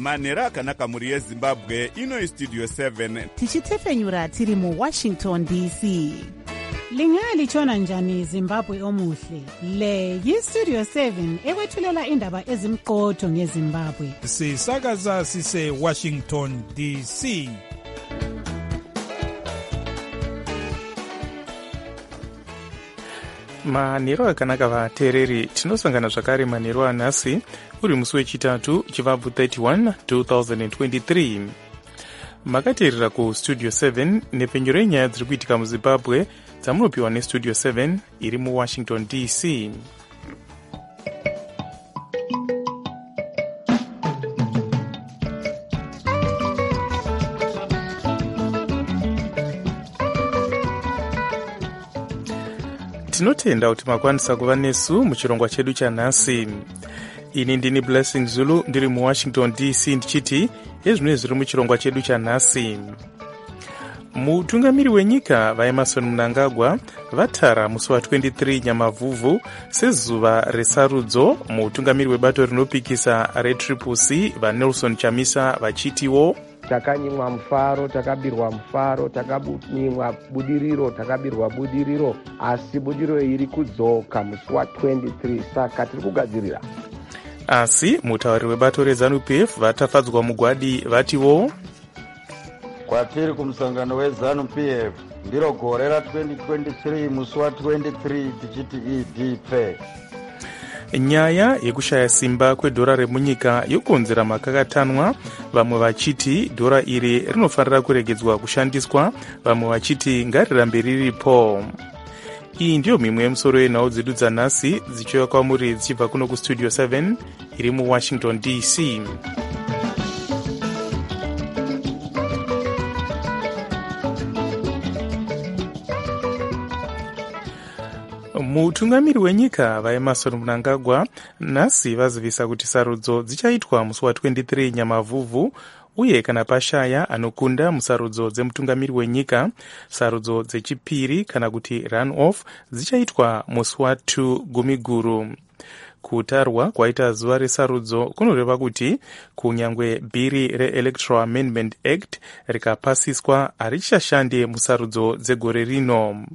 manhero akanaka mhuri yezimbabwe. Ino Studio 7 tichitefenyura tiri muWashington DC. Lingalitshona njani Zimbabwe omuhle? Le yiStudio 7 ekwethulela indaba ezimqotho ngeZimbabwe. Sisakaza sise Washington DC. Manhero akanaka vateereri, tinosangana zvakare manhero anhasi uri musi wechitatu chivabvu 31 2023. Makateerera kuStudio 7 nepenyero yenyaya dziri kuitika muZimbabwe dzamunopiwa neStudio 7 iri muWashington DC. Tinotenda kuti makwanisa kuva nesu muchirongwa chedu chanhasi. Ini ndini Blessing Zulu ndiri muWashington DC ndichiti ezvino zviri muchirongwa chedu chanhasi. Mutungamiri wenyika vaEmmerson Mnangagwa vatara musi wa23 Nyamavhuvhu sezuva resarudzo. Mutungamiri webato rinopikisa reTCC vaNelson Chamisa vachitiwo takanyimwa mufaro, takabirwa mufaro, takanyimwa budiriro, takabirwa budiriro, asi budiriro iri kudzoka musi wa23, saka tiri kugadzirira. Asi mutauri webato reZANU-PF vatafadzwa mugwadi vatiwo kwatiri kumusangano weZANU-PF ndiro gore ra2023 musi wa23 tichiti idp. Nyaya yekushaya simba kwedhora remunyika yokonzera makakatanwa, vamwe vachiti dhora iri rinofanira kuregedzwa kushandiswa, vamwe vachiti ngarirambe riripo. Iyi ndiyo mimwe yemusoro yenhau dzedu dzanhasi dzichiuya kwamuri dzichibva kuno kuStudio 7 iri muWashington DC. Mutungamiri wenyika vaEmmerson Mnangagwa nhasi vazivisa kuti sarudzo dzichaitwa musi wa23 Nyamavhuvhu, uye kana pashaya anokunda musarudzo dzemutungamiri wenyika, sarudzo dzechipiri kana kuti run-off dzichaitwa musi wa2 Gumiguru. Kutarwa kwaita zuva resarudzo kunoreva kuti kunyangwe bhiri reElectoral Amendment Act rikapasiswa harichashande musarudzo dzegore rino.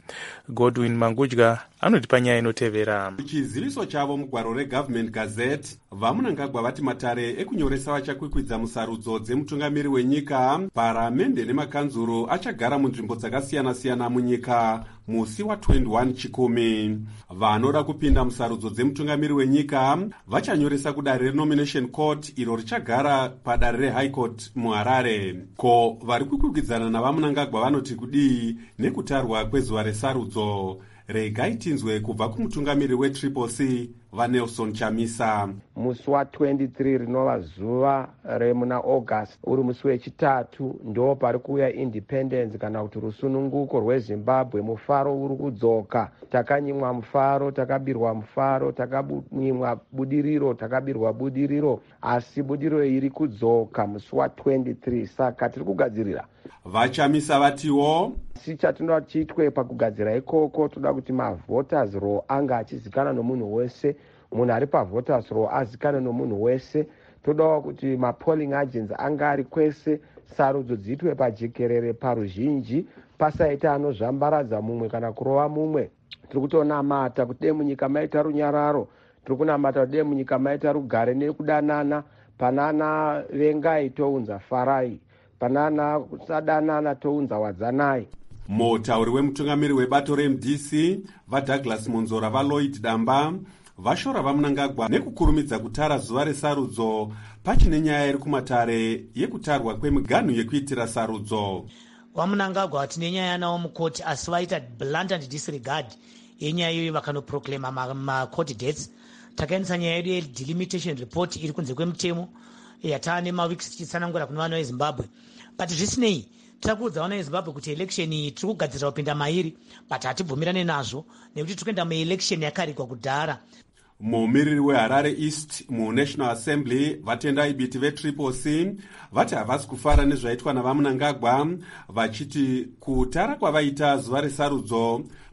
Godwin Mangudya anotipa nyaya inotevera. Chiziviso chavo mugwaro reGovernment Gazette, vaMnangagwa vati matare ekunyoresa vachakwikwidza musarudzo dzemutungamiri wenyika, paramende nemakanzuro achagara munzvimbo dzakasiyana-siyana munyika musi wa21 Chikumi. Vanoda kupinda musarudzo dzemutungamiri wenyika vachanyoresa kudare reNomination Court iro richagara padare reHigh Court muHarare. Ko vari kukwikwidzana navaMnangagwa vanoti kudii nekutarwa kwezuva resarudzo? Regai tinzwe kubva kumutungamiri weTCC vaNelson Chamisa. Musi wa23 rinova zuva remuna August, uri musi wechitatu, ndo pari kuuya independence kana kuti rusununguko rweZimbabwe. Mufaro uri kudzoka, takanyimwa mufaro, takabirwa mufaro, takanyimwa budiriro, takabirwa budiriro, asi budiriro iri kudzoka musi wa23, saka tiri kugadzirira. Vachamisa vatiwo si chatinoda chiitwe pakugadzira ikoko, toda kuti mavoters roll anga achizikana nomunhu wese, munhu ari pavoters roll azikana nomunhu wese. Todawo kuti mapolling agents anga ari kwese, sarudzo dziitwe pajekerere paruzhinji, pasaita anozvambaradza mumwe kana kurova mumwe. Tiri kutonamata kuti dei munyika maita runyararo, tiri kunamata kuti dei munyika maita rugare nekudanana, panana vengai tounza farai, panana kusadanana tounza wadzanai. Mutauri wemutungamiri webato reMDC vaDouglas Monzora vaLloyd Damba vashora vaMnangagwa nekukurumidza kutara zuva resarudzo pachine nyaya iri kumatare yekutarwa kwemiganhu yekuitira sarudzo. vaMnangagwa tine nyaya nawo mukoti, asi vaita blatant disregard yenyaya iyoyo vakanoproclaima macourt dates. Takaendesa nyaya yedu yedelimitation report iri kunze kwemutemo yatane mawiksi tichitsanangura kune vana veZimbabwe, but zvisinei tirakuudza vana veZimbabwe kuti election iyi tiri kugadzirira kupinda mairi, but hatibvumirane nazvo nekuti tiri kuenda muelection yakarigwa kudhara. Mumiriri weHarare East muNational Assembly vatendai biti veTCC vati havasi kufara nezvaitwa navaMnangagwa, vachiti kutara kwavaita zuva resarudzo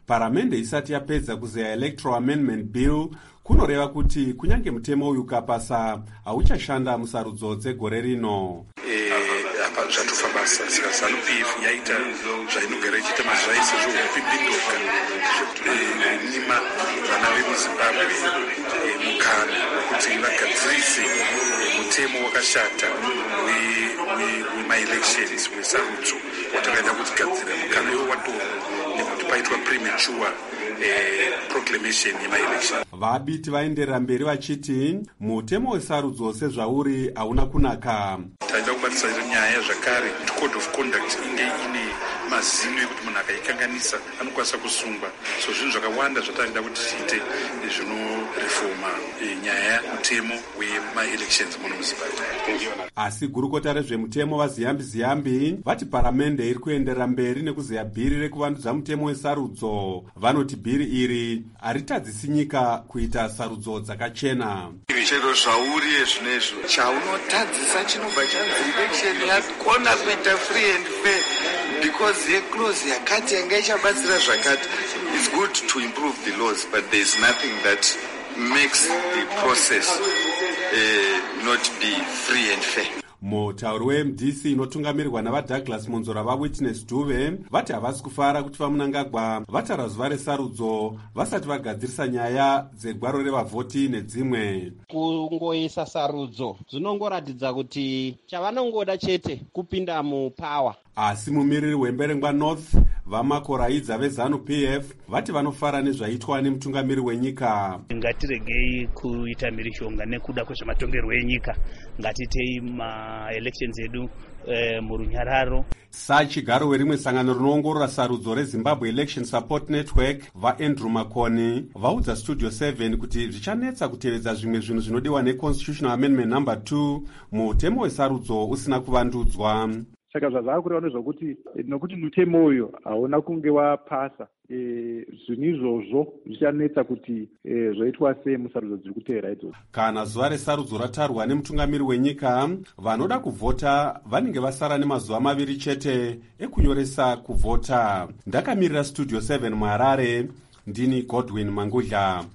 paramende isati yapedza kuzeya electoral amendment bill kunoreva kuti kunyange mutemo uyu ukapasa hauchashanda musarudzo dzegore rino. Zvatofa basa saka ZANU-PF yaita zvainogara ichiita mazuva ese zvokupindindoka zvekunyima vana vemuZimbabwe mukana wekuti vagadzirise mutemo wakashata wema-elections wesarudzo watakaenda kutigadzira mukana iwo watorwa nekuti paitwa premature proclamation yema-election. Vabiti vaenderera mberi vachiti mutemo wesarudzo sezvauri hauna kunaka. Taida kubatisa nyaya zvakare kuti code of conduct inge ine mazino ekuti munhu akaikanganisa anokwanisa kusungwa. So zvinhu zvakawanda zvataida kuti tiite zvinoreforma nyaya mutemo wema-elections muno muZimbabwe. Asi gurukota rezvemutemo vaZiyambi vati paramende iri kuenderera mberi nekuzeya bhiri rekuvandudza mutemo wesarudzo. Vanoti bhiri iri haritadzisi nyika kuita sarudzo dzakachena. Chero zvauri zvinezvo chaunotadzisa chinobva chanzi election yakona kuita free and fair because yeclose yakati yanga ichabatsira zvakati. It's good to improve the laws, but there is nothing that makes the process not be free and fair. Mutauri weMDC inotungamirirwa navaDouglas Monzora vaWitness Dube vati havasi kufara kuti vaMnangagwa vatara zuva resarudzo vasati vagadzirisa nyaya dzegwaro revavhoti nedzimwe. Kungoisa sarudzo dzinongoratidza kuti chavanongoda chete kupinda mupawa. Asi mumiriri wemberengwa North vamakoraidza veZANU-PF vati vanofara nezvaitwa nemutungamiri wenyika. Ngatiregei kuita mhirizhonga nekuda kwezvematongerwo enyika, ngatitei ma-elections edu murunyararo. Sachigaro werimwe sangano rinoongorora sarudzo reZimbabwe Election Support Network vaAndrew Makoni vaudza Studio 7 kuti zvichanetsa kutevedza zvimwe zvinhu zvinodiwa neConstitutional Amendment No. 2 mutemo wesarudzo usina kuvandudzwa. Saka zvazava kureva nezvokuti nokuti mutemo uyu hauna kunge wapasa zvinhu izvozvo zvichanetsa kuti zvoitwa sei musarudzo dziri kuteera idzodzo. Kana zuva resarudzo ratarwa nemutungamiri wenyika, vanoda kuvhota vanenge vasara nemazuva 2 chete ekunyoresa kuvhota. Ndakamirira Studio 7 muHarare, ndini Godwin Mangudla.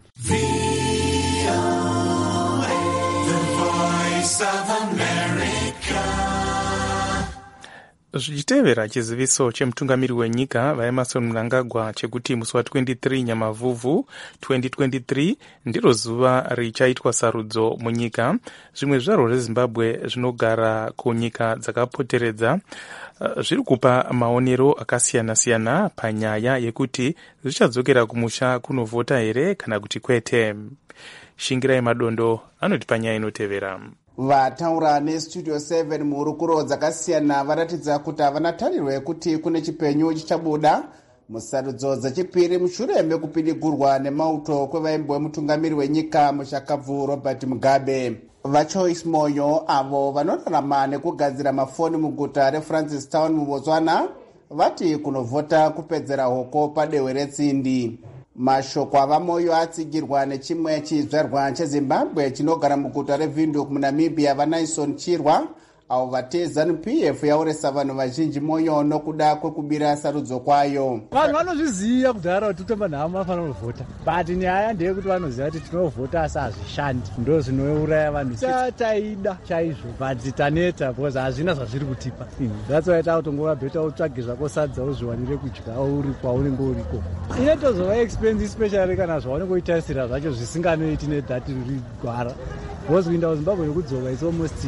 Zvichitevera chiziviso chemutungamiri wenyika vaEmmerson Mnangagwa chekuti musi wa23 Nyamavhuvhu 2023 ndiro zuva richaitwa sarudzo munyika. Zvimwe zvaro zveZimbabwe zvinogara kunyika dzakapoteredza zviri kupa maonero akasiyana-siyana panyaya yekuti zvichadzokera kumusha kunovhota here kana kuti kwete. Shingirai Madondo anoti panyaya inotevera. Vataura neStudio 7 muhurukuro dzakasiyana varatidza kuti havana tariro yekuti kune chipenyu chichabuda musarudzo dzechipiri mushure mekupidigurwa nemauto kwevaimbwa wemutungamiri wenyika mushakabvu Robert Mugabe. VaChoice Moyo avo vanorarama nekugadzira mafoni muguta reFrancistown muBotswana vati kunovhota kupedzera hoko padehwe retsindi. Mashoko avaMoyo atsigirwa nechimwe chizvarwa cheZimbabwe chinogara muguta reVindhoek muNamibia vaNaison Chirwa avo vate ZANU-PF yauresa vanhu vazhinji moyo nokuda kwekubira sarudzo kwayo. Vanhu vanozviziva kudhara kuti totomba nhama afanira kuvhota, but nyaya ndeyekuti vanoziva kuti tinovhota asi hazvishandi, ndo zvinouraya vanhu. Taida chaizvo but taneta because hazvina zvazviri kutipa. That's why tautongova bheta utsvage zvako sadza uzviwanire kudya uri kwaunenge uriko. Inotozova expensive especially kana zvaunenge uitarisira zvacho zvisinganoiti nedhati riri gwara. Because kuinda kuZimbabwe yokudzoka is almost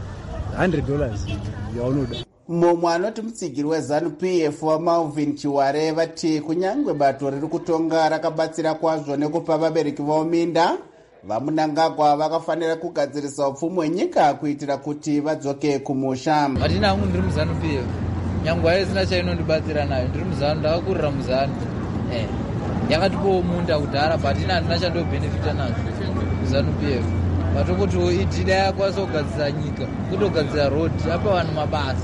$100 yaunoda. Mumwe anoti mutsigiri weZANU-PF waMalvin Chiware vati kunyangwe bato riri kutonga rakabatsira kwazvo nekupa vabereki vavo minda, vaMnangagwa vakafanira kugadzirisa upfumi hwenyika kuitira kuti vadzoke kumusha. Hatina hangu ndiri muZANU-PF, nyangwe haisina chainondibatsira nayo, ndiri muZANU, ndakakurira muZANU. Yakatipowo munda kudhara but ina handina chandobhenefita nazvo muZANU-PF. Vatokuti idhida yakwanisa kugadzira nyika, kutogadzira road, apa vanhu mabasa.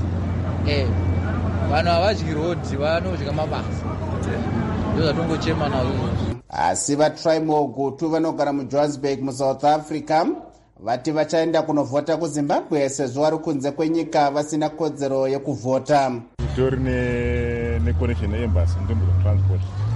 Vanhu havadyi road, vanodya mabasa. Ndizvo zvatongochema nazvo. Asi vaTrimo Gutu vanogara muJohannesburg muSouth Africa vati vachaenda kunovhota kuZimbabwe sezvo vari kunze kwenyika vasina kodzero yekuvhota. Titori neconnection yeembassy nzvimbo dzetransport.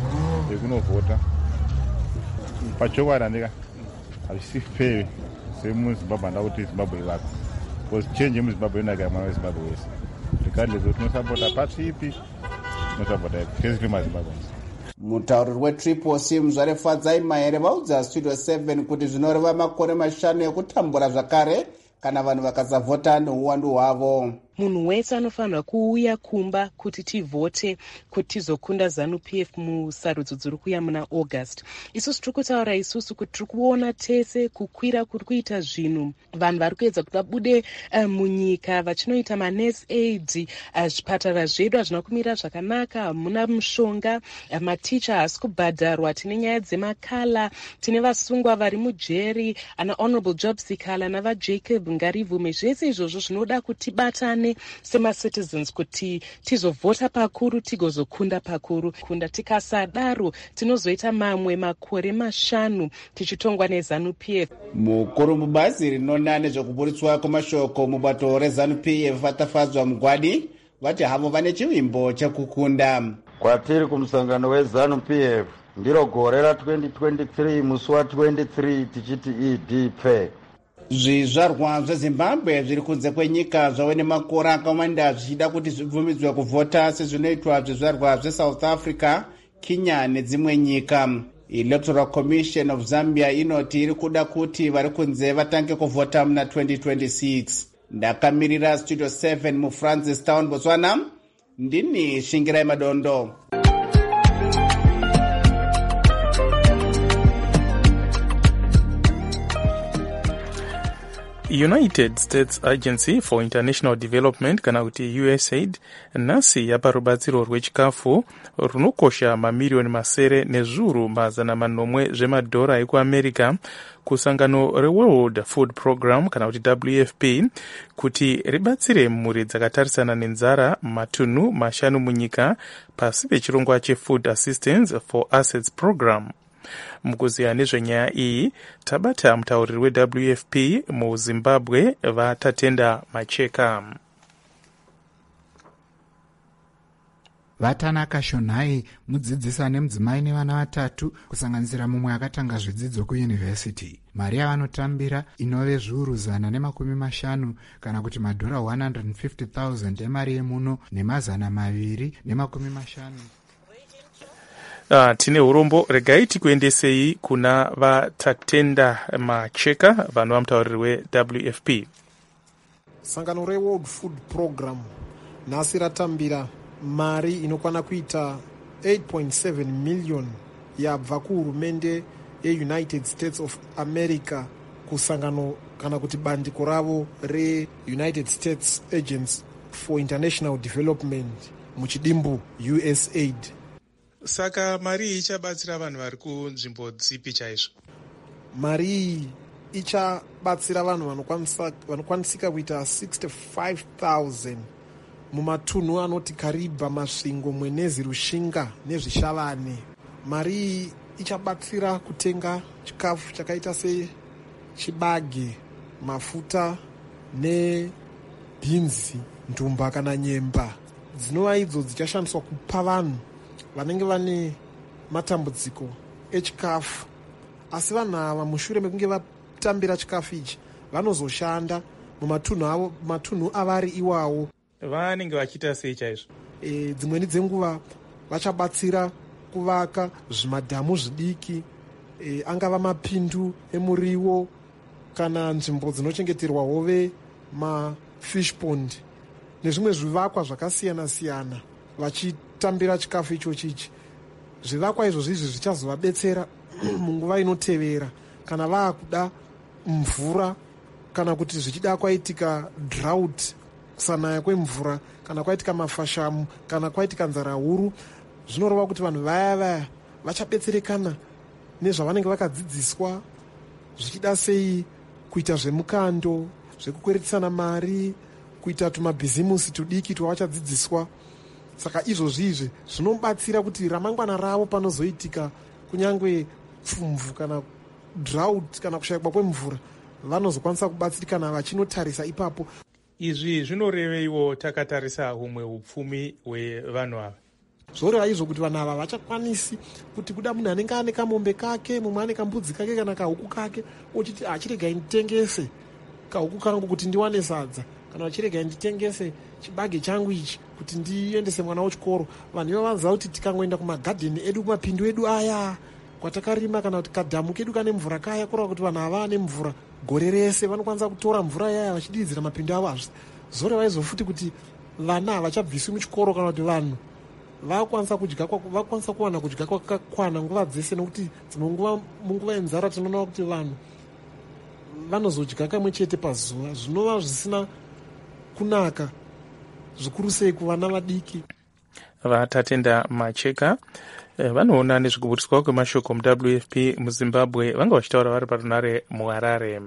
yekunovhota pachokwadi handika hazvisi fair semuzimbabwe handa kuti zimbabwe ivako because change yemuzimbabwe inaka mwana wezimbabwe wese regardless kuti tinosapota pati ipi tinosapota ipi basically mazimbabweans. mutauriri wetriple muzvare Fadzai Mahere vaudza Studio 7 kuti zvinoreva makore 5 ekutambura zvakare kana vanhu vakasavhota neuwandu hwavo. Munhu wese anofanira kuuya kumba kuti tivhote kuti tizokunda ZANU-PF musarudzo dziri kuuya muna August. Isusu tiri kutaura isusu kuti tiri kuona tese kukwira kuri kuita zvinhu. Vanhu vari kuedza kuti vabude munyika vachinoita manurse aid, zvipatara zvedu hazvina kumira zvakanaka, hamuna mushonga, maticha haasi kubhadharwa, tine nyaya dzemakala, tine vasungwa vari mujeri, ana Honorable Job Sikala navaJacob Ngarivume. Zvese izvozvo zvinoda kuti batane sema-citizens kuti tizovhota pakuru tigozokunda pakuru. Kunda tikasadaro tinozoita mamwe makore 5 tichitongwa neZANU-PF. Mukuru mubazi rinona nezvekuburitswa kwemashoko mubato reZANU-PF vatafadzwa Mugwadi vati havo vane chivimbo chekukunda. Kwatiri kumusangano weZANU-PF ndiro gore ra2023 musi wa23 tichiti idp. Zvizvarwa zveZimbabwe zviri kunze kwenyika zvave nemakore akawanda zvichida kuti zvibvumidzwe kuvhota sezvinoitwa zvizvarwa zveSouth Africa, Kenya nedzimwe nyika. Electoral Commission of Zambia inoti iri kuda kuti vari kunze vatange kuvhota muna 2026. Ndakamirira Studio 7 muFrancistown, Botswana. Ndini Shingirai Madondo. United States Agency for International Development kana kuti USAID nhasi yapa rubatsiro rwechikafu runokosha mamiliyoni masere nezviuru mazana manomwe zvemadhora ekuAmerica kusangano reWorld Food Program kana kuti WFP kuti ribatsire mhuri dzakatarisana nenzara matunhu 5 munyika pasi pechirongwa cheFood Assistance for Assets Program. Mukuziya nezvenyaya iyi tabata mutauriri weWFP muZimbabwe vatatenda Macheka. Vatanaka Shonhai mudzidzisi ane mudzimai nevana 3 kusanganisira mumwe akatanga zvidzidzo kuyunivhesiti. Mari yavanotambira inove zviuru 150 kana kuti madhora 150,000 emari yemuno nemazana 250. Tine urombo regai tikuendesei kuna vatatenda Macheka vanova mutauriri weWFP. Sangano reWorld Food Program nhasi ratambira mari inokwana kuita 8.7 million yabva kuhurumende yeUnited States of America kusangano kana kuti bandiko ravo reUnited States Agency for International Development muchidimbu USAID. Saka mari iyi ichabatsira vanhu vari kunzvimbo dzipi chaizvo? Mari iyi ichabatsira vanhu vanokwanisika kuita 65,000 mumatunhu anoti Kariba, Masvingo, Mwenezi, Rushinga nezvishavane. Mari iyi ichabatsira kutenga chikafu chakaita sechibage, mafuta nebhinzi, ndumba kana nyemba. Dzinova idzo dzichashandiswa kupa vanhu vanenge vane matambudziko echikafu. Asi vanhu ava mushure mekunge vatambira chikafu ichi vanozoshanda mumatunhu avari iwawo. Vanenge vachiita sei chaizvo? Dzimweni dzenguva vachabatsira kuvaka zvimadhamu zvidiki, angava mapindu emuriwo kana nzvimbo dzinochengeterwa hove, mafish pond nezvimwe zvivakwa zvakasiyana siyana vachitambira chikafu ichochichi. Zvivakwa izvozvi zvichazovabetsera munguva inotevera kana vaakuda mvura kana kuti zvichida kwaitika drought, kusanaya kwemvura, kana kwaitika mafashamu, kana kwaitika nzara huru. Zvinoreva kuti vanhu vaya vachabetserekana nezvavanenge vakadzidziswa, zvichida sei kuita zvemukando, zvekukweretisana mari, kuita tumabhizimusi tudiki twavachadzidziswa. Saka izvozvi zvinobatsira kuti ramangwana ravo panozoitika kunyange pfumvu kana drought kana kushayikwa kwemvura, vanozokwanisa kubatsirikana vachinotarisa ipapo. Izvi zvinoreveiwo takatarisa humwe hupfumi hwevanhu ava? zvoreva izvo kuti vanhu ava vachakwanisi kuti kuda munhu anenge ane kamombe kake, mumwe ane kambudzi kake kana kahuku kake, ochiti achiregai nditengese kahuku kangu kuti ndiwane sadza, kana achiregai nditengese chibage changu ichi kuti ndiendese mwana wechikoro. Vanhu ivo vanoziva kuti tikangoenda kumagadheni edu, kumapindu edu aya kwatakarima, kana kuti kadhamu kedu kane mvura kaya, kureva kuti vanhu ava ane mvura gore rese, vanokwanisa kutora mvura yaya vachididzira mapindu avo. Zoreva izvo futi kuti vana havachabviswi muchikoro, kana kuti vanhu vakwanisa kuwana kudya kwakakwana nguva dzese, nekuti dzimwe nguva munguva yenzara tinoona kuti vanhu vanozodya kamwe chete pazuva, zvinova zvisina kunaka zvikuru sei kuvana vadiki. Vatatenda Macheka vanoona nezvekuburiswa kwemashoko muWFP muZimbabwe vanga vachitaura vari parunare muHarare.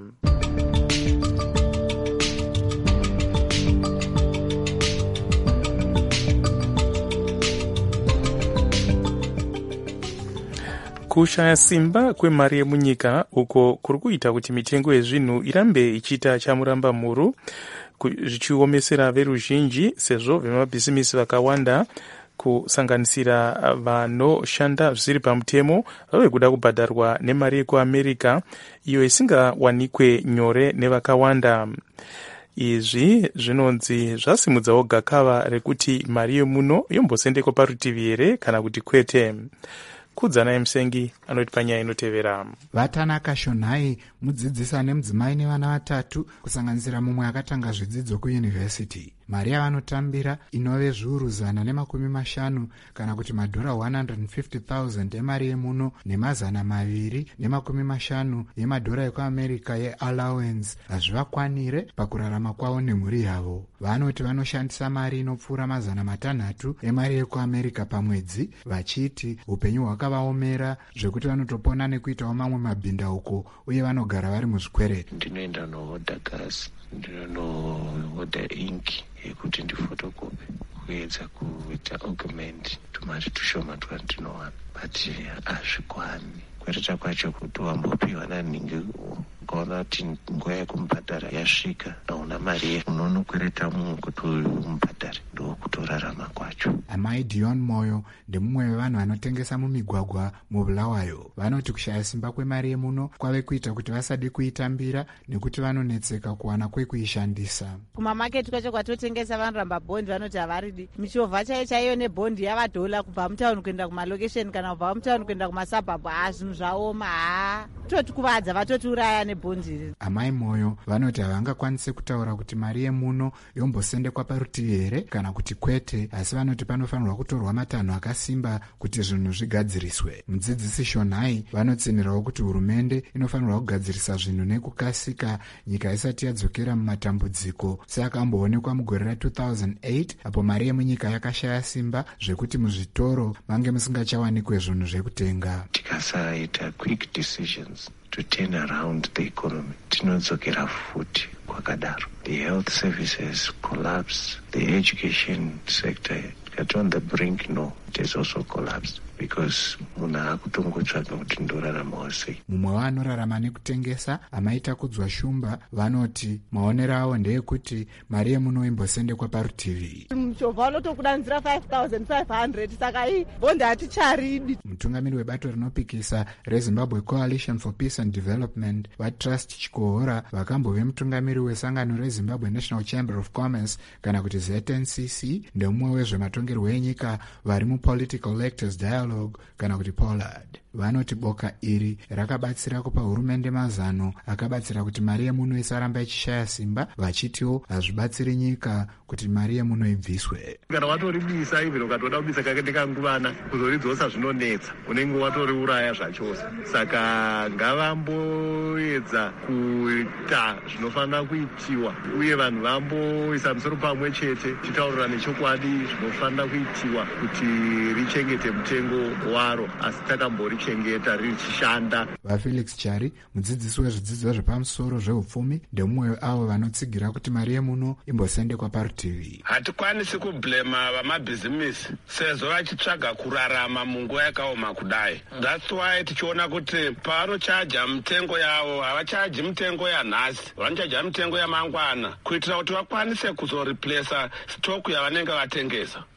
Kushaya simba kwemari yemunyika uko kuri kuita kuti mitengo yezvinhu irambe ichiita chamuramba muru, zvichiomesera veruzhinji sezvo vemabhizimisi vakawanda kusanganisira vanoshanda zvisiri pamutemo vave kuda kubhadharwa nemari yekuAmerica iyo isingawanikwe nyore nevakawanda. Izvi zvinonzi zvasimudzawo gakava rekuti mari yemuno yombosendekwa parutivi here kana kuti kwete. Kudzana Musengi anoti panyaya inotevera. Vatanaka Shonhai mudzidzisi ane mudzimai nevana vatatu kusanganisira mumwe akatanga zvidzidzo kuyunivhesiti. Mari yavanotambira inove zviuru 150 kana kuti madhora 150,000 emari yemuno ne250 yemadhora ekuAmerica yeallowance hazvivakwanire pakurarama kwavo nemhuri yavo. Vanoti vanoshandisa mari inopfuura 600 emari yekuAmerica pamwedzi, vachiti upenyu hwakavaomera zvekuti vanotopona nekuitawo mamwe mabhindauko uye vanogara vari muzvikwereti. Ndinoenda nohodha gasi, ndinohodha inki yekuti ndifotokopi kuedza kuita augment tumari tushoma twandinowana, but hazvikwani. Kwereta kwacho kuti wambopiwa naningi ukaona kuti nguva yekumubhadhara yasvika hauna mari unonokwereta mumwe kuti umubhadhare ndokutorarama kwacho. Amai Dion Moyo ndemumwe wevanhu vanotengesa mumigwagwa muBulawayo. Vanoti kushaya simba kwemari yemuno kwave kuita kuti vasade kuitambira nekuti vanonetseka kuwana kwekuishandisa. Kumamaketi kwacho kwatotengesa vanoramba bhondi vanoti havaridi. Michovha chaiyo nebhondi yavadhola kubva mutauni kuenda kumalokesheni kana kubva mutauni kuenda kumasabhabhu. Zvinhu zvaoma, totikuvadza vatotiuraya nebhondi. Amai Moyo vanoti havangakwanise kutaura kuti mari yemuno yombosendekwa parutivi here kana kuti kwete, asi vanoti panofanirwa kutorwa matanho akasimba kuti zvinhu zvigadziriswe. Mudzidzisi Shonhai vanotsinirawo kuti hurumende inofanirwa kugadzirisa zvinhu nekukasika nyika isati yadzokera mumatambudziko seakamboonekwa mugore ra2008 apo mari yemunyika yakashaya simba zvekuti muzvitoro mange musingachawanikwe zvinhu zvekutenga. Tikasaita quick decisions to turn around the economy, tinodzokera futi kwakadaro. The health services collapse, the education sector got on the brink, no, it has also collapsed because munhu akutongotsvaga kuti ndoraramawo sei. Mumwe vanorarama nekutengesa amaita kudzwa shumba vanoti maonero avo ndeyekuti mari yemuno imbosendekwa parutivi. Muchovha unotokudanzira 5,500 saka iyi bhondi haticharidi. Mutungamiri webato rinopikisa reZimbabwe Coalition for Peace and Development vaTrust Chikohora vakambove mutungamiri wesangano reZimbabwe National Chamber of Commerce kana kuti ZNCC ndemumwe wezvematongerwo enyika vari muPolitical Electors Dialogue kana kuti Pollard. Vanoti boka iri rakabatsira kupa hurumende mazano akabatsira kuti mari yemuno isaramba ichishaya simba, vachitiwo hazvibatsiri nyika kuti mari yemuno ibviswe. Kana watoribisa ivhino ukatoda kubisa kakendeka nguvana kuzoridzosa zvinonetsa unenge watoriuraya zvachose. Saka ngavamboedza kuita zvinofanira kuitiwa uye vanhu vamboisa musoro pamwe chete chitaurira nechokwadi zvinofanira kuitiwa kuti richengete mutengo waro asi takambori chengeta richishanda. VaFelix Chari mudzidzisi wezvidzidzo zvepamusoro zveupfumi ndemumwe avo vanotsigira kuti mari yemuno imbosendekwa parutivi. Hatikwanisi kublema vamabhizimisi sezvo vachitsvaga kurarama munguva yakaoma kudai. That's why tichiona kuti pavanochaja mitengo yavo havachaji mitengo yanhasi, vanochaja mitengo yamangwana kuitira kuti vakwanise kuzoreplesa stock yavanenge vatengesa.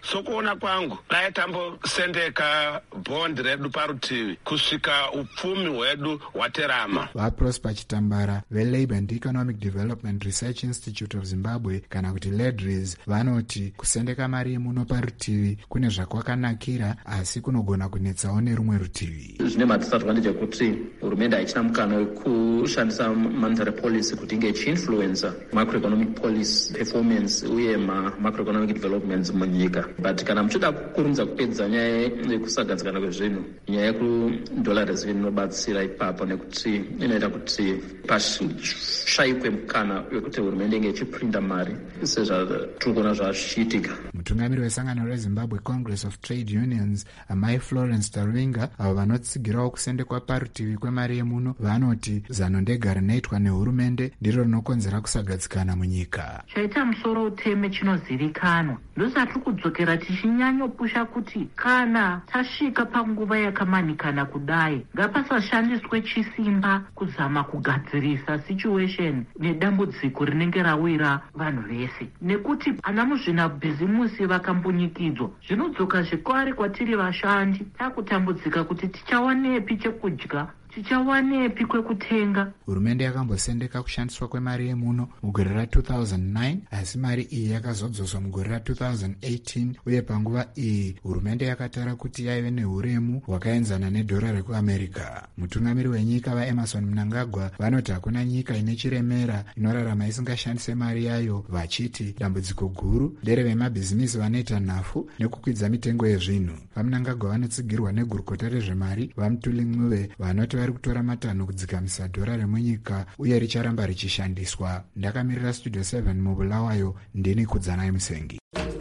sokuona kwangu dai tambosendeka bhondi redu parutivi kusvika upfumi hwedu hwaterama. vaprosper chitambara velabour and economic development research institute of zimbabwe kana kuti ledris vanoti kusendeka mari yemuno parutivi kune zvakwakanakira asi kunogona kunetsawo nerumwe rutivi. zvine madisadvantage ekuti hurumende haichina mukana wekushandisa monetary policy kuti inge ichiinfluenza macroeconomic policy performance uye macroeconomic developments munyika. But kana muchida kukurumidza kupedza nyaya yekusagadzikana kwezvinhu, nyaya yekudollar reserve inobatsira ipapo nekuti inoita kuti pashayikwe mukana wekuti hurumende inge ichiprinda mari sezvatiri kuona zvazvichiitika. mutungamiri wesangano rezimbabwe congress of trade unions amai florence taruinga avo vanotsigirawo kusendekwa parutivi kwemari yemuno vanoti zano ndega rinoitwa nehurumende ndiro rinokonzera kusagadzikana munyika. chaita musoro uteme chinozivikanwa ndosati kudzokera tichinyanyopusha kuti kana tasvika panguva yakamanikana kudai ngapasashandiswe chisimba kuzama kugadzirisa situation nedambudziko rinenge rawira vanhu vese, nekuti ana muzvinabhizimusi vakambunyikidzwa zvinodzoka zvikwari kwatiri vashandi takutambudzika kuti tichawanepi chekudya, tichawanepi kwekutenga. hurumende yakambosendeka kushandiswa kwemari yemuno mugore ra2009 asi mari iyi yakazodzoswa mugore ra2018 uye panguva iyi hurumende yakatara kuti yaive neuremu hwakaenzana nedhora rekuamerica. mutungamiri wenyika vaemerson mnangagwa vanoti hakuna nyika ine chiremera inorarama isingashandise mari yayo, vachiti dambudziko guru nderevemabhizimisi vanoita nhafu nekukwidza mitengo yezvinhu. vamnangagwa vanotsigirwa negurukota rezvemari vamutuling'uve vanoti vari kutora matanho kudzikamisa dhora remunyika uye richaramba richishandiswa. ndakamirira studio 7 mubulawayo ndini kudzanai musengi.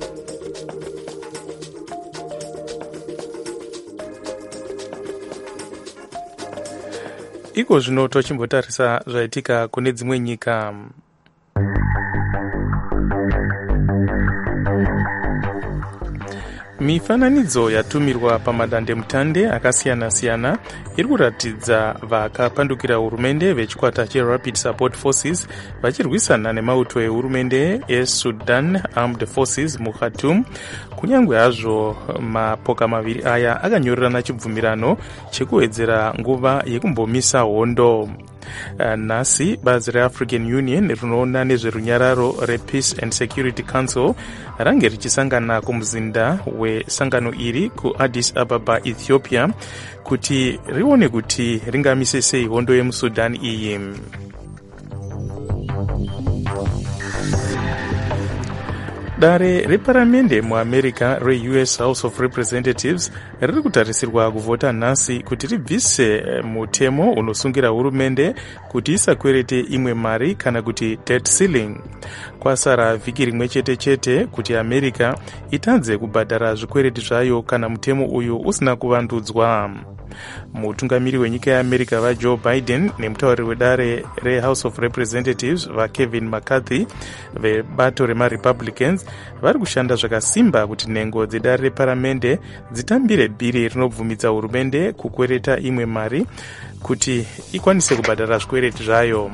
iko zvino tochimbotarisa zvaitika kune dzimwe nyika. mifananidzo yatumirwa pamadandemutande akasiyana-siyana iri kuratidza vakapandukira hurumende vechikwata cheRapid Support Forces vachirwisana nemauto ehurumende eSudan Armed Forces muKhartoum. kunyange hazvo mapoka maviri aya akanyorerana chibvumirano chekuwedzera nguva yekumbomisa hondo. nhasi bazi reAfrican Union rinoona nezverunyararo rePeace and Security Council range richisangana kumuzinda wesangano iri kuAddis Ababa, Ethiopia, kuti rione kuti ringamise sei hondo yemuSudan iyi. dare reparamende muamerica reUS House of Representatives riri kutarisirwa kuvhota nhasi kuti ribvise mutemo unosungira hurumende kuti isakwerete imwe mari kana kuti debt ceiling. kwasara vhiki rimwe chete kuti America itadze kubhadhara zvikwereti zvayo kana mutemo uyu usina kuvandudzwa. mutungamiri wenyika yeAmerica vaJoe Biden nemutauriri wedare reHouse of Representatives vaKevin McCarthy vebato remaRepublicans vari kushanda zvakasimba kuti nhengo dzedare reparamende dzitambire bhiri rinobvumidza hurumende kukwereta imwe mari kuti ikwanise kubhadhara zvikwereti zvayo.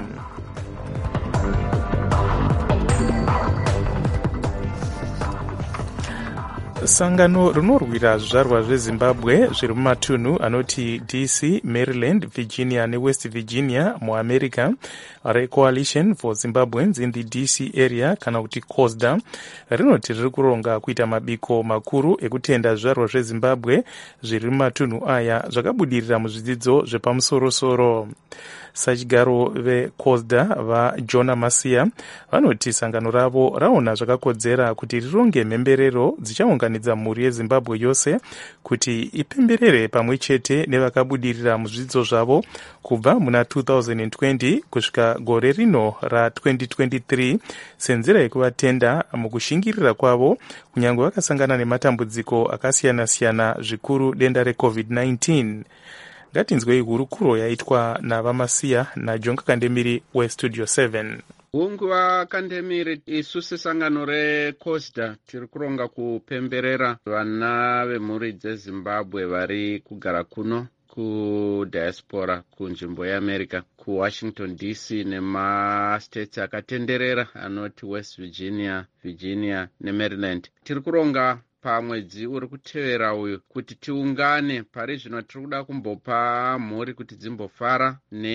sangano rinorwira zvizvarwa zvezimbabwe zviri mumatunhu anoti DC, Maryland, Virginia newest Virginia muamerica reCoalition for Zimbabweans in the DC area kana kuti COSDA rinoti riri kuronga kuita mabiko makuru ekutenda zvizvarwa zvezimbabwe zviri mumatunhu aya zvakabudirira muzvidzidzo zvepamusorosoro. sachigaro veCOSDA vaJona Masiya vanoti sangano ravo raona zvakakodzera kuti rironge mhemberero dzichaunganidza mhuri yeZimbabwe yose kuti ipemberere pamwe chete nevakabudirira muzvidzidzo zvavo kubva muna 2020 kusvika gore rino ra2023 senzira yekuvatenda mukushingirira kwavo kunyange vakasangana nematambudziko akasiyana-siyana zvikuru denda reCovid-19. ngatinzwei hurukuro yaitwa navamasiya naJonga Kandemiri weStudio 7. Hunguva Kandemiri, isu sesangano reCOSDA tiri kuronga kupemberera vana vemhuri dzeZimbabwe vari kugara kuno kudiaspora kunzvimbo yeAmerica kuWashington DC nemastates akatenderera anoti West Virginia, Virginia neMaryland. Tiri kuronga pamwedzi uri kutevera uyu kuti tiungane. Pari zvino tiri kuda kumbopa mhuri kuti dzimbofara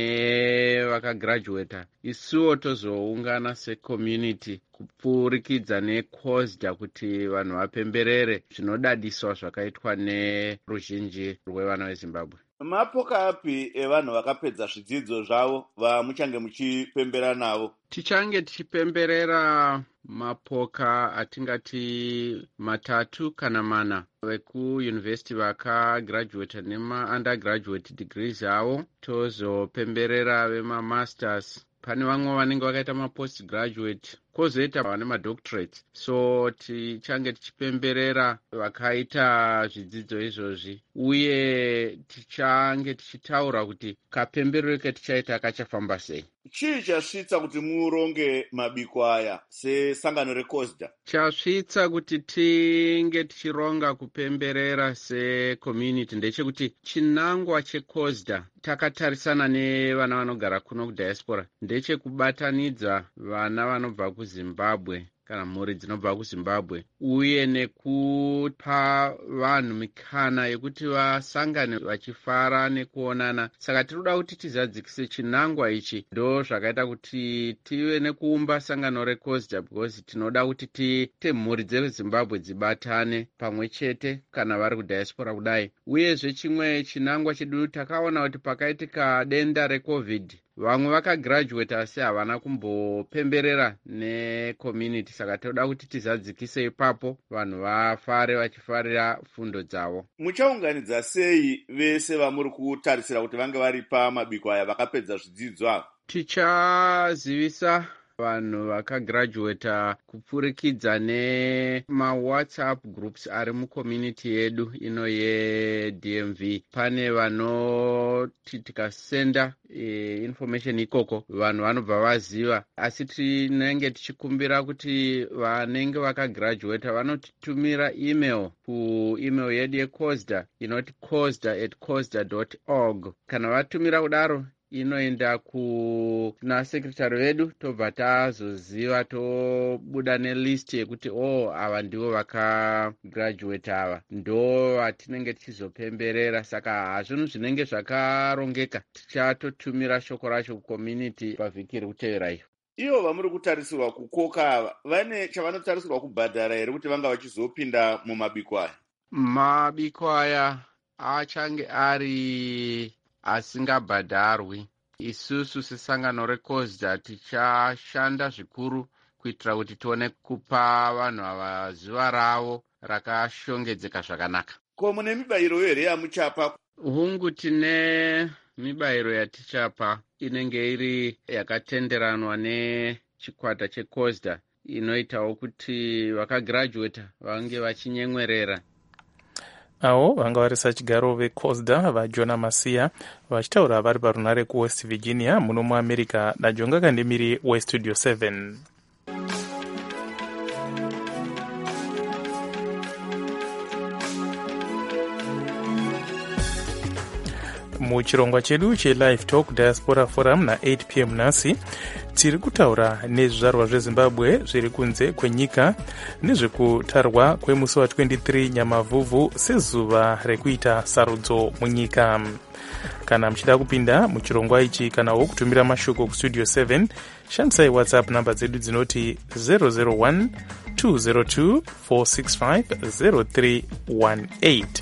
nevakagraduata. Isuwo tozoungana secommunity kupfurikidza neCOSDA kuti vanhu vapemberere zvinodadiswa zvakaitwa neruzhinji rwevana veZimbabwe. Mapoka api evanhu vakapedza zvidzidzo zvavo vamuchange muchipembera navo? Tichange tichipemberera mapoka atingati 3 kana 4 vekuyunivhesiti vakagraduata nema-undergraduate degrees avo. Tozopemberera vemamasters. Pane vamwe vanenge vakaita mapostgraduate, kwozoita vane madoctorates. So tichange tichipemberera vakaita zvidzidzo izvozvi, uye tichange tichitaura kuti kapemberero ketichaita kachafamba sei. Chii chasvitsa kuti muronge mabiko aya sesangano reCOSDA? Chasvitsa kuti tinge tichironga kupemberera secommunity ndechekuti chinangwa cheCOSDA takatarisana nevana vanogara kuno kudiaspora ndechekubatanidza vana vanobva kuZimbabwe kana mhuri dzinobva kuZimbabwe, uye nekupa vanhu mikana yekuti vasangane vachifara nekuonana. Saka tinoda kuti tizadzikise chinangwa ichi. Ndo zvakaita kuti tive nekuumba sangano reCOSDA, because tinoda kuti tiite mhuri dzeZimbabwe dzibatane pamwe chete kana vari kudiaspora kudai. Uyezve chimwe chinangwa chedu, takaona kuti pakaitika denda reCovid, vamwe vakagraduate asi havana kumbopemberera necommunity. Saka toda kuti tizadzikise ipapo vanhu vafare vachifarira fundo dzavo. Muchaunganidza sei vese vamuri kutarisira kuti vange vari pamabiko aya vakapedza zvidzidzo ava? Tichazivisa vanhu vakagraduata kupfurikidza nemawhatsapp groups ari mucommunity yedu ino yeDMV. Pane vanoti tikasenda information ikoko vanhu vanobva vaziva, asi tinenge tichikumbira kuti vanenge vakagraduata vanotitumira email kuemail yedu yeCOSDA inoti cosda@cosda.org. Kana vatumira kudaro inoenda kuna sekretari vedu, tobva tazoziva, tobuda nelist yekuti ava ndivo vakagraduate ava, ndo vatinenge tichizopemberera. Saka hazvinhu zvinenge zvakarongeka, tichatotumira shoko racho kucommunity pavhiki iri kutevera iyo. Ivo vamuri kutarisirwa kukoka ava vane chavanotarisirwa kubhadhara here kuti vanga vachizopinda mumabiko aya? Mabiko aya achange ari asingabhadharwi. Isusu sesangano reCOSDA tichashanda zvikuru kuitira kuti tione kupa vanhu ava zuva ravo rakashongedzeka zvakanaka. Ko mune mibayiro here yamuchapa? Hungu tine mibayiro yatichapa inenge iri yakatenderanwa nechikwata cheCOSDA inoitawo kuti vakagraduata vange vachinyemwerera. Avo vanga vari sachigaro veCOSDA vaJona Masiya vachitaura vari parunare kuWest Virginia muno muAmerica. Najonga Kandemiri weStudio 7. Muchirongwa chedu cheLive Talk Diaspora Forum na8 p.m. nhasi tiri kutaura nezvizvarwa zveZimbabwe zviri kunze kwenyika nezvekutarwa kwemusi wa23 Nyamavhuvhu sezuva rekuita sarudzo munyika. Kana muchida kupinda muchirongwa ichi kana wokutumira mashoko kuStudio 7, shandisai WhatsApp namba dzedu dzinoti 001 202 465 0318.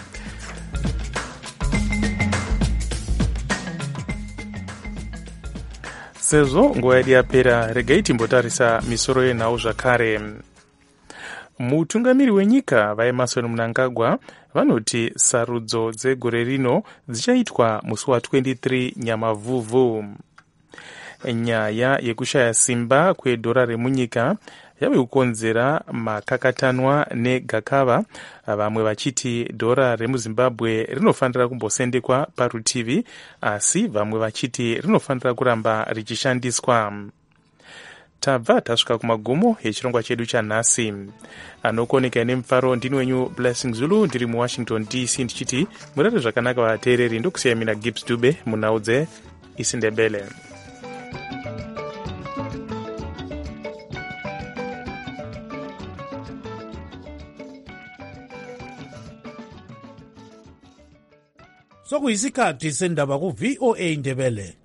Sezvo nguva yedu yapera, regai timbotarisa misoro yenhau zvakare. Mutungamiri wenyika vaEmmerson Mnangagwa vanoti sarudzo dzegore rino dzichaitwa musi wa23 Nyamavhuvhu. Nyaya yekushaya simba kwedhora remunyika yave kukonzera makakatanwa negakava, vamwe vachiti dhora remuZimbabwe rinofanira kumbosendekwa parutivi, asi vamwe vachiti rinofanira kuramba richishandiswa. Tabva tasvika kumagumo echirongwa chedu chanhasi. Anokoneka nemufaro ndini wenyu Blessing Zulu, ndiri muWashington DC ndichiti murare zvakanaka vateereri. Ndokusiyai mina Gibbs Dube munhau dzeIsindebele. sokuyisikhathi sendaba ku-VOA Ndebele.